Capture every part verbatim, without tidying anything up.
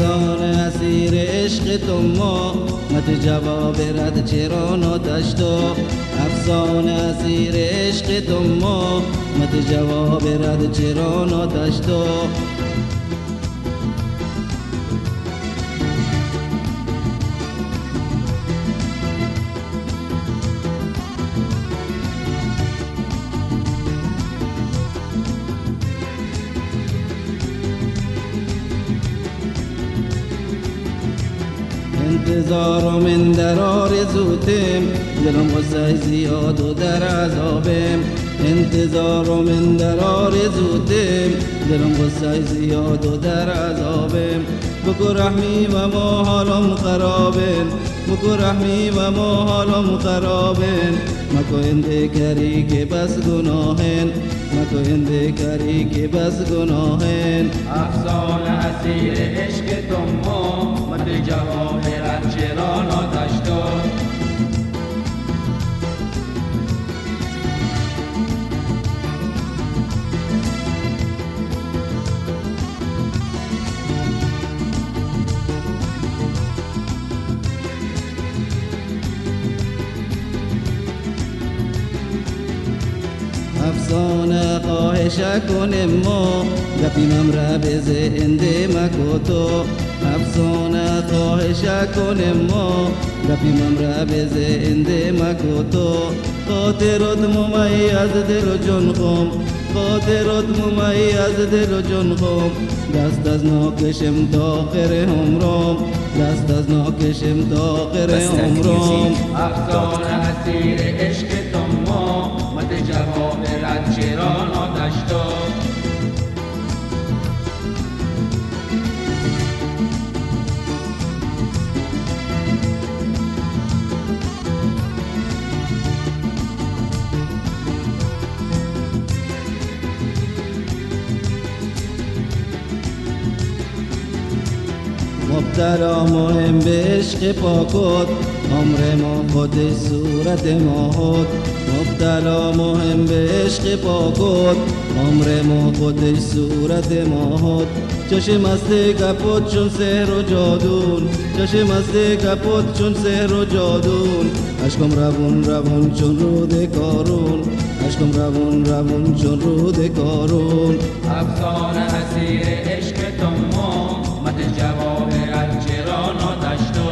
افسانه اسیر عشق تو ما مت جواب رد چرا ناتش تو افسانه اسیر عشق تو ما مت جواب رد چرا ناتش تو انتظارم من در آرزوتم دلم غصه زیاد و در عذابم انتظارم من در آرزوتم دلم غصه زیاد و در عذابم بکو رحمی و ما حالم خرابن بکو رحمی و ما حالم خرابن مکو انده کری که بس گناهن مکو انده کری که بس گناهن افسانه اسیر عشق تو ما مت جواب رد چرا ناتش تو افسانه خواهش کنم ما گپیم را به زنده مکو تو افسانه خواهش کنم ما گپیم را به زنده مکو تو خاطرت ممیز دل و جان خم خاطرت ممیز دل و جان خم دست از ناکشم تا آخر عمرم دست از ناکشم تا آخر عمرم افسانه اسیر عشق تو ما مت جواب رد چرا ناتش تو مبتلا مهم به عشق پاکت عمر ما خودش صورت ماهد مبتلا مهم به عشق پاکت عمر ما خودش صورت ماهد چشم است کپوت چون سحر و جادون چشم است کپوت چون سحر و جادون اشکم روون روون چون رود کارون اشکم روون روون چون رود کارون افسانه اسیر عشق تو ما مت جواب رد چرا ناتش تو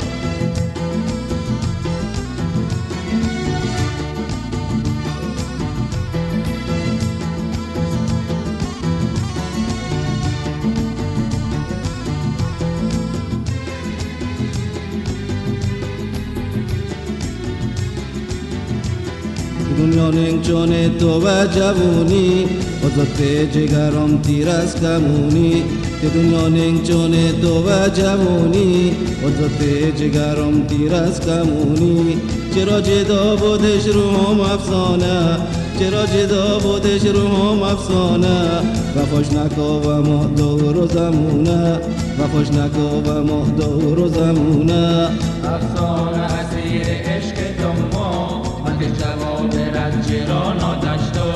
دنیا ننگچون تو و جوونی خودت جگرم تیر از کمونی دنیا ننگچون تو و جوونی خودت جگرم تیر از کمونی چرا جدا بودش روحم افسانه چرا جدا بودش روحم افسانه وفاش نکو و ما دور و زمونه وفاش نکو و ما دور و زمونه افسانه اسیر عشق تو ما مت جواب رد چرا ناتش تو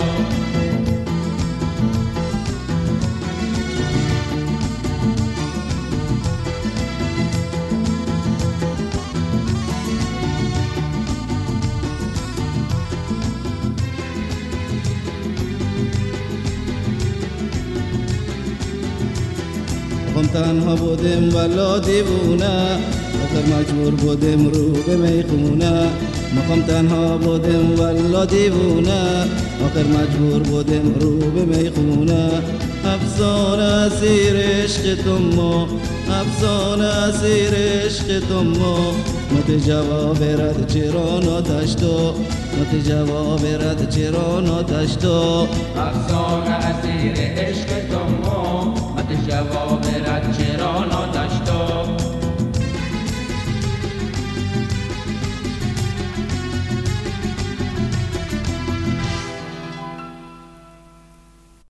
خم تنها بودم ولا دیوونه آخر مجبور بودم رو به میخونه مخم تنها بودم ولا دیوونه آخر مجبور بودم رو به میخونه افسانه اسیر عشق تو ما افسانه اسیر عشق تو ما مت جواب رد چرا ناتش تو مت جواب رد چرا ناتش تو افسانه اسیر عشق